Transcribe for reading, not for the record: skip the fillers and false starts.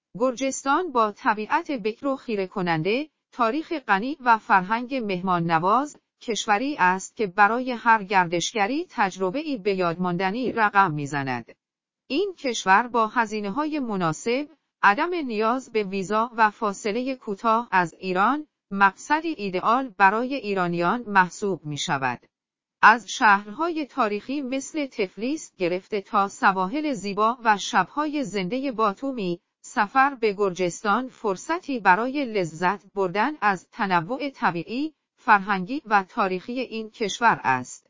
گرجستان با طبیعت بکر و خیره کننده، تاریخ غنی و فرهنگ مهمان نواز، کشوری است که برای هر گردشگری تجربه‌ای بۀادماندنی رقم می‌زند. این کشور با هزینه‌های مناسب، عدم نیاز به ویزا و فاصله کوتاه از ایران، مقصدی ایدئال برای ایرانیان محسوب می‌شود. از شهرهای تاریخی مثل تفلیس گرفته تا سواحل زیبا و شب‌های زنده باتومی، سفر به گرجستان فرصتی برای لذت بردن از تنوع طبیعی، فرهنگی و تاریخی این کشور است.